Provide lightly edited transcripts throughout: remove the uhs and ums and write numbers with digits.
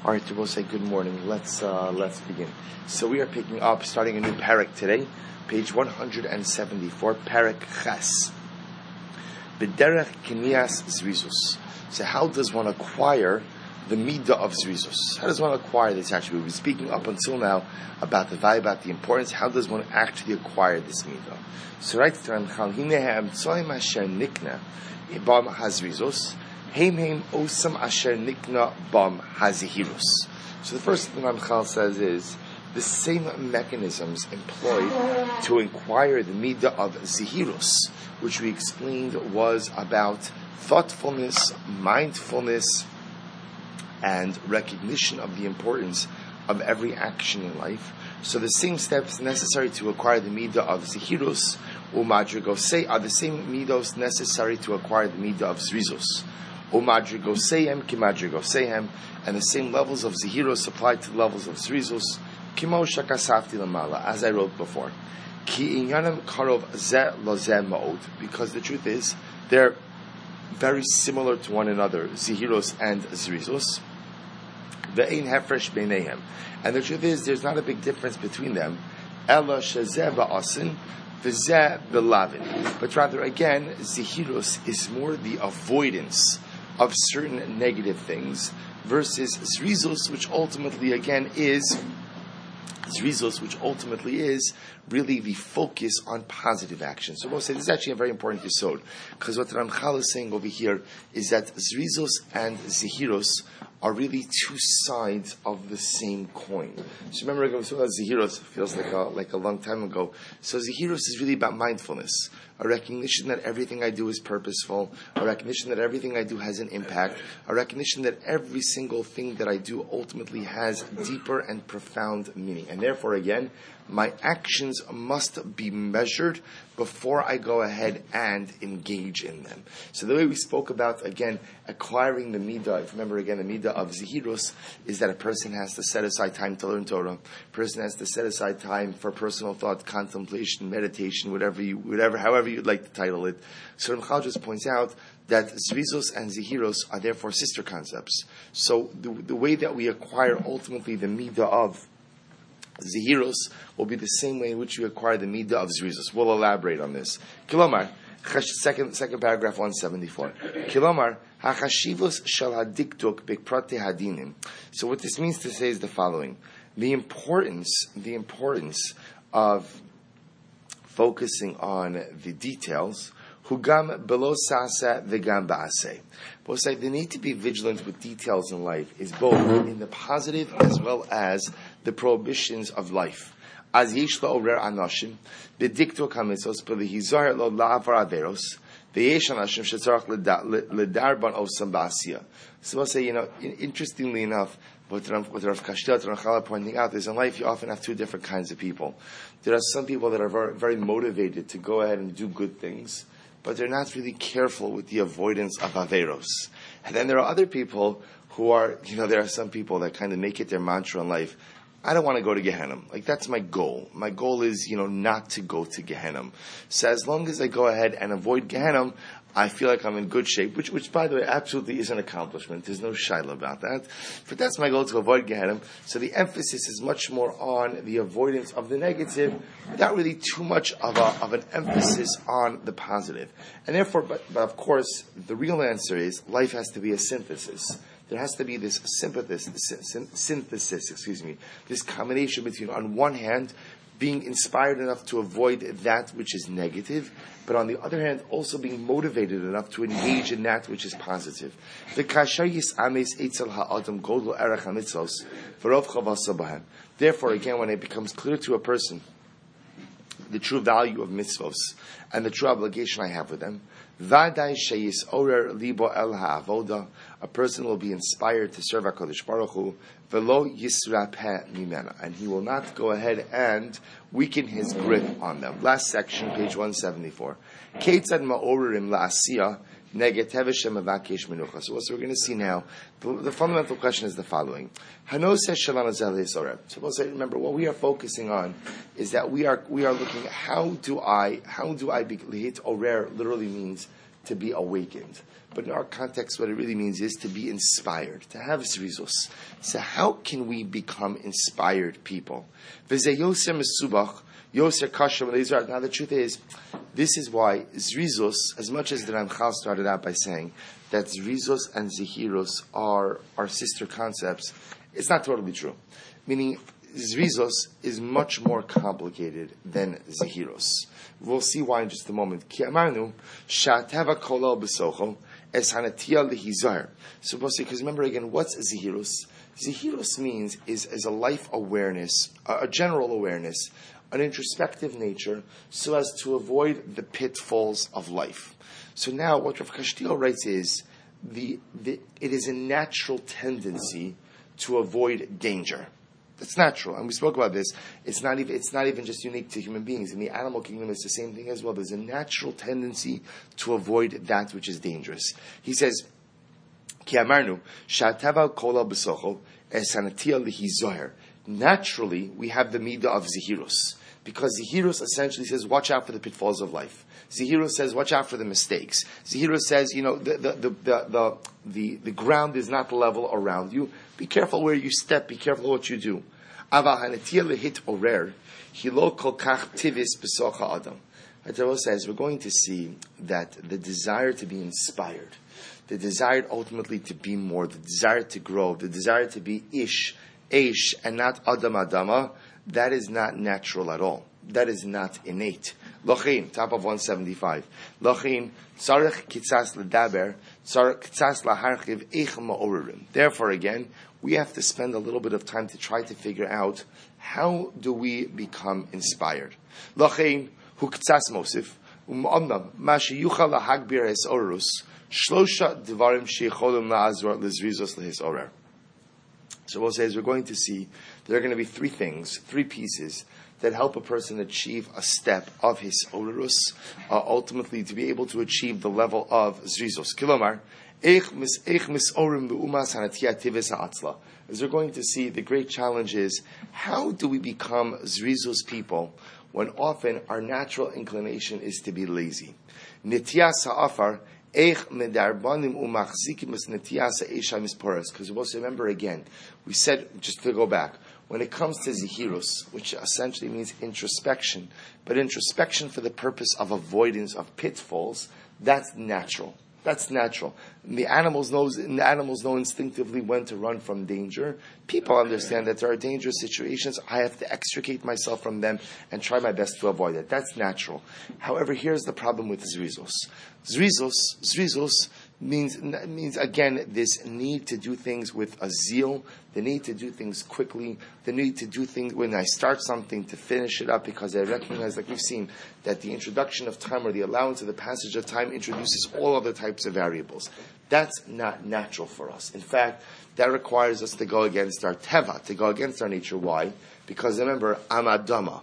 All right, we'll say good morning. Let's begin. So we are picking up, starting a new parak today, page 174, parak Ches. B'derech knias zrizus. So how does one acquire the midah of zrizus? How does one acquire this attribute? We've been speaking up until now about the value, about the importance. How does one actually acquire this midah? So right there, Hinehem tzoim asher nikna bam hazrizus. Heim osam asher nikna bam hazihirus. So the first thing Ramchal says is the same mechanisms employed to acquire the midah of zihirus, which we explained was about thoughtfulness, mindfulness, and recognition of the importance of every action in life. So the same steps necessary to acquire the midah of zihirus umadrigosei are the same midos necessary to acquire the midah of zrizus. Umadrigoseihem kimadrigoseihem, and the same levels of zihirus applied to the levels of zrizus. Kimo shakasafti lamala, as I wrote before. Ki inyanim karov ze lozeh ma'od, because the truth is they're very similar to one another, zihirus and zrizus. Ve'ein hefresh beinehem, and the truth is there's not a big difference between them. Ela shezeh ba'asin v'zeh b'lavin, but rather again zihirus is more the avoidance of certain negative things versus zrizus, which ultimately is really the focus on positive action. So we'll say this is actually a very important yesod, because what Ramchal is saying over here is that zrizus and zihirus are really two sides of the same coin. So remember, zihirus feels like a long time ago. So zihirus is really about mindfulness, a recognition that everything I do is purposeful, a recognition that everything I do has an impact, a recognition that every single thing that I do ultimately has deeper and profound meaning. And therefore, again, my actions must be measured before I go ahead and engage in them. So the way we spoke about, again, acquiring the midah, if you remember again, the midah of zihirus is that a person has to set aside time to learn Torah, a person has to set aside time for personal thought, contemplation, meditation, however you'd like to title it. So Ramchal just points out that zrizus and zihirus are therefore sister concepts. So the way that we acquire ultimately the midah of zihirus will be the same way in which we acquire the midah of zrizus. We'll elaborate on this. Kilomar, second paragraph 174. Kilomar, hachashivus shel hadiktuk b'prate hadinim. So what this means to say is the following: the importance of focusing on the details. Hugam below sasa v'gam ba'aseh. Both say the need to be vigilant with details in life is both in the positive as well as the prohibitions of life. As yesh lo orer anashim b'dikto kamitzos b'lehizar lo la'avar averos v'yesh anashim shetzarach ledarban osam ba'asiyah. So we'll say, interestingly enough, what Rav Kashtel Ramchal pointing out is in life you often have two different kinds of people. There are some people that are very, very motivated to go ahead and do good things, but they're not really careful with the avoidance of averos. And then there are other people who are, there are some people that kind of make it their mantra in life. I don't want to go to Gehenna. That's my goal. My goal is, not to go to Gehenna. So as long as I go ahead and avoid Gehenna, I feel like I'm in good shape, which by the way, absolutely is an accomplishment. There's no shaila about that. But that's my goal, to avoid Gehenna. So the emphasis is much more on the avoidance of the negative, without really too much of an emphasis on the positive. And therefore, but of course, the real answer is life has to be a synthesis. There has to be this synthesis, this combination between, on one hand, being inspired enough to avoid that which is negative, but on the other hand, also being motivated enough to engage in that which is positive. Therefore, again, when it becomes clear to a person the true value of mitzvos and the true obligation I have with them, a person will be inspired to serve HaKadosh Baruch Hu, and he will not go ahead and weaken his grip on them. Last section, page 174. So what we're going to see now, the fundamental question is the following. So we'll say, remember, what we are focusing on is that we are looking at how do I be lihit orer literally means to be awakened. But in our context, what it really means is to be inspired, to have zrizos. So how can we become inspired people? Now the truth is, this is why zrizos, as much as the Ramchal started out by saying that zrizos and zehiros are sister concepts, it's not totally true. Meaning, zrizos is much more complicated than zehiros. We'll see why in just a moment. Ki amarnu shateva kolal b'socho es hanatia lehizar. So, because remember again, what's zehiros? Zehiros means is a life awareness, a general awareness, an introspective nature, so as to avoid the pitfalls of life. So now, what Rav Castillo writes is it is a natural tendency to avoid danger. That's natural, and we spoke about this. It's not even just unique to human beings. In the animal kingdom, it's the same thing as well. There's a natural tendency to avoid that which is dangerous. He says, "Ki amarnu shatava kola b'socho esanatia lihizoher." Naturally, we have the midah of zehiros, because zehiros essentially says, "Watch out for the pitfalls of life." Zehiros says, "Watch out for the mistakes." Zehiros says, the ground is not level around you. Be careful where you step. Be careful what you do. The Torah says we're going to see that the desire to be inspired, the desire ultimately to be more, the desire to grow, the desire to be ish, aish, and not adam adama, that is not natural at all. That is not innate. Lochin, top of 175. Lochin, tzarech kitzas ledaber, tzarech kitzas laharchiv eich ma'orerim. Therefore, again, we have to spend a little bit of time to try to figure out how do we become inspired. Lochin, hu kitzas mosif, um'omnam, ma sheyuchal lahagbir es orus, shlosha devarim sheyicholim la'azor lezrizos lehis orer. So we'll say, as we're going to see, there are going to be three things, three pieces that help a person achieve a step of his orus, ultimately to be able to achieve the level of zrizos. Kilomar, as we're going to see, the great challenge is, how do we become zrizos people when often our natural inclination is to be lazy? Because remember again, we said, just to go back, when it comes to zehiros, which essentially means introspection, but introspection for the purpose of avoidance of pitfalls, that's natural. That's natural. The animals know instinctively when to run from danger. People understand that there are dangerous situations. I have to extricate myself from them and try my best to avoid it. That's natural. However, here's the problem with zrizos. Zrizos means again this need to do things with a zeal, the need to do things quickly, the need to do things when I start something to finish it up, because I recognize, like we've seen, that the introduction of time or the allowance of the passage of time introduces all other types of variables. That's not natural for us. In fact, that requires us to go against our teva, to go against our nature. Why? Because remember, I'm Adam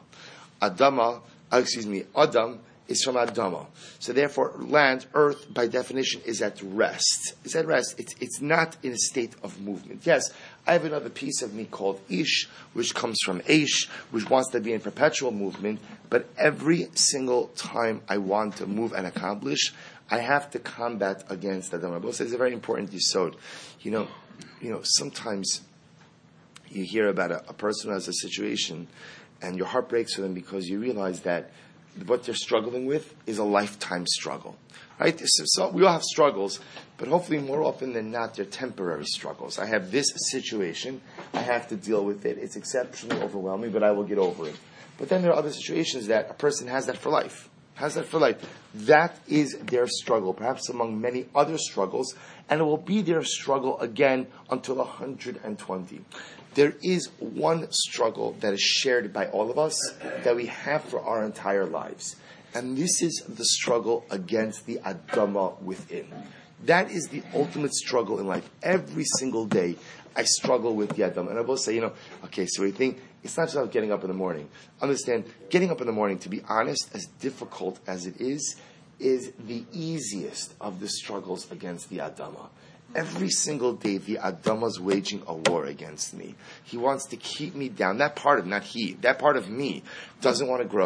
is from Adama. So therefore, land, earth, by definition, is at rest. It's at rest. It's not in a state of movement. Yes, I have another piece of me called Ish, which comes from Aish, which wants to be in perpetual movement, but every single time I want to move and accomplish, I have to combat against Adama. Rabbi says it's a very important yisod. You know, sometimes you hear about a person who has a situation, and your heart breaks for them because you realize that what they're struggling with is a lifetime struggle, right? So we all have struggles, but hopefully more often than not, they're temporary struggles. I have this situation, I have to deal with it. It's exceptionally overwhelming, but I will get over it. But then there are other situations that a person has that for life. That is their struggle, perhaps among many other struggles, and it will be their struggle again until 120. There is one struggle that is shared by all of us that we have for our entire lives. And this is the struggle against the Adama within. That is the ultimate struggle in life. Every single day, I struggle with the Adama. And I will say, okay, so we think it's not just about getting up in the morning. Understand, getting up in the morning, to be honest, as difficult as it is the easiest of the struggles against the Adama. Every single day, the Adama's waging a war against me. He wants to keep me down. That part of me doesn't want to grow,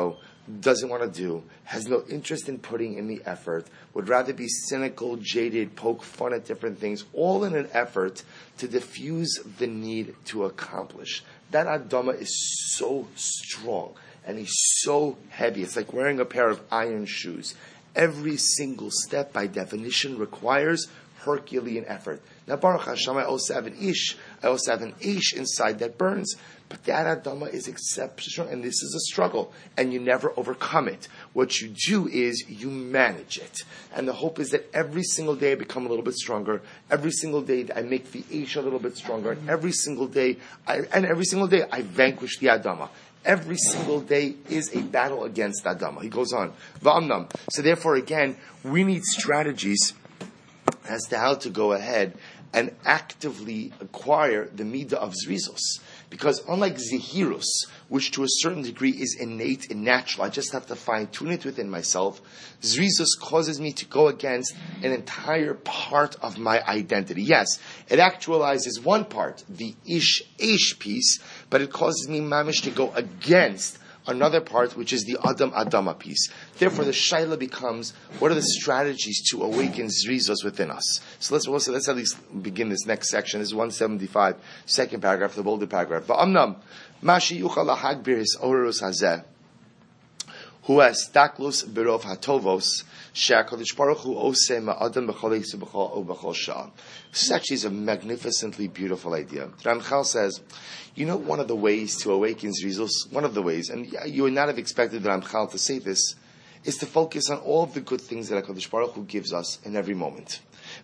doesn't want to do, has no interest in putting in the effort, would rather be cynical, jaded, poke fun at different things, all in an effort to diffuse the need to accomplish. That Adama is so strong, and he's so heavy. It's like wearing a pair of iron shoes. Every single step, by definition, requires Herculean effort. Now, Baruch Hashem, I also have an ish. I also have an ish inside that burns. But that Adama is exceptional, and this is a struggle, and you never overcome it. What you do is you manage it. And the hope is that every single day I become a little bit stronger. Every single day I make the ish a little bit stronger. And every single day I vanquish the Adama. Every single day is a battle against Adama. He goes on. Va'amnam. So therefore, again, we need strategies as to how to go ahead and actively acquire the midah of zrizos. Because unlike zehirus, which to a certain degree is innate and natural, I just have to fine-tune it within myself, zrizos causes me to go against an entire part of my identity. Yes, it actualizes one part, the ish piece, but it causes me mamish to go against another part, which is the Adam Adama piece. Therefore, the shaila becomes, what are the strategies to awaken zrizos within us? So let's at least begin this next section. This is 175, second paragraph, the bolded paragraph. Va'amnam, mashi yuchal hagbir his orus hazeh, hu has taklus berov hatovos, she'akadosh baruch hu oseh ma'adam b'chol yisur b'chol b'chol sha'am. This actually is a magnificently beautiful idea. Ramchal says, you know, one of the ways to awaken zrizos, one of the ways, and you would not have expected Ramchal to say this, is to focus on all of the good things that HaKadosh Baruch Hu gives us in every moment.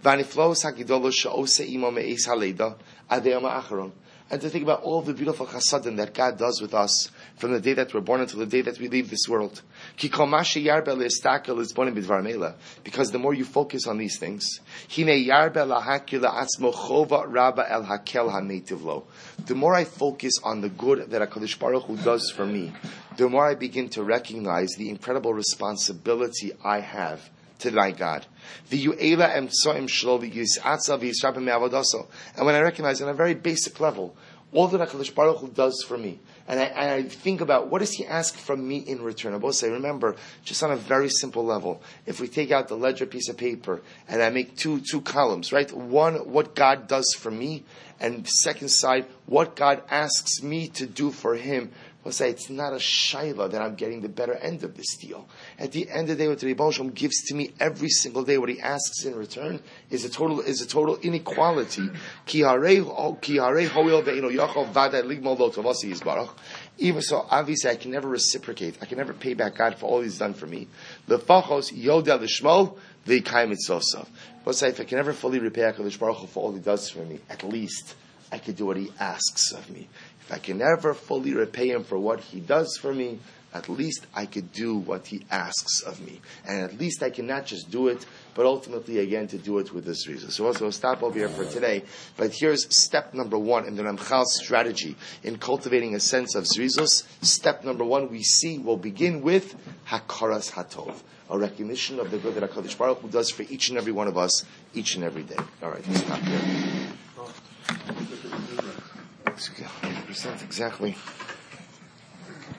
And to think about all of the beautiful chasadim that God does with us from the day that we're born until the day that we leave this world. Because the more you focus on these things, the more I focus on the good that HaKadosh Baruch Hu does for me, the more I begin to recognize the incredible responsibility I have to my God. And when I recognize on a very basic level all that HaKadosh Baruch Hu does for me, and I think about what does He ask from me in return. I will say, remember, just on a very simple level, if we take out the ledger piece of paper and I make two columns, right? One, what God does for me, and the second side, what God asks me to do for Him. We'll say it's not a shaila that I'm getting the better end of this deal. At the end of the day, what the Rebbe Shalom gives to me every single day, what He asks in return is a total inequality. Even so, obviously, I can never reciprocate. I can never pay back God for all He's done for me. But say if I can never fully repay HaKadosh Baruch Hu for all He does for me, at least I could do what He asks of me. If I can never fully repay Him for what He does for me, at least I could do what He asks of me. And at least I can not just do it, but ultimately, again, to do it with this reason. So we'll stop over here for today. But here's step number one in the Ramchal's strategy in cultivating a sense of zrizos. Step number one, we'll begin with Hakaras Hatov, a recognition of the good that HaKadosh Baruch Hu does for each and every one of us, each and every day. All right, let's stop here. 100% exactly.